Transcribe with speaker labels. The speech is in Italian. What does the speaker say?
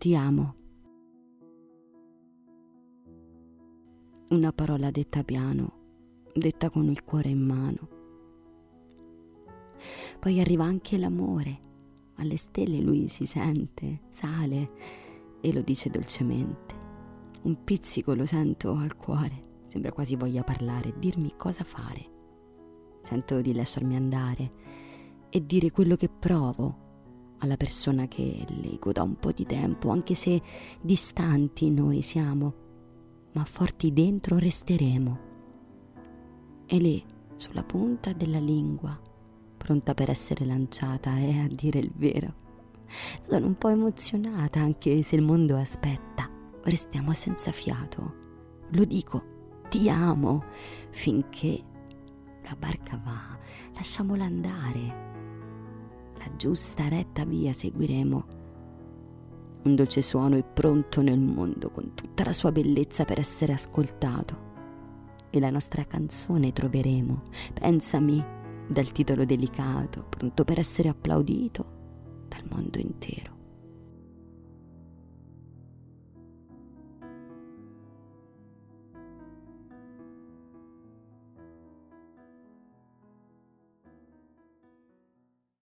Speaker 1: ti amo. Una parola detta piano, detta con il cuore in mano. Poi arriva anche l'amore. Alle stelle lui si sente, sale e lo dice dolcemente. Un pizzico lo sento al cuore, sembra quasi voglia parlare e dirmi cosa fare. Sento di lasciarmi andare e dire quello che provo alla persona che leggo da un po' di tempo, anche se distanti noi siamo, ma forti dentro resteremo. E lì, sulla punta della lingua, pronta per essere lanciata, è a dire il vero. Sono un po' emozionata, anche se il mondo aspetta. Restiamo senza fiato. Lo dico, ti amo, finché la barca va, lasciamola andare. La giusta retta via seguiremo. Un dolce suono è pronto nel mondo, con tutta la sua bellezza per essere ascoltato. E la nostra canzone troveremo, pensami, dal titolo delicato, pronto per essere applaudito dal mondo intero.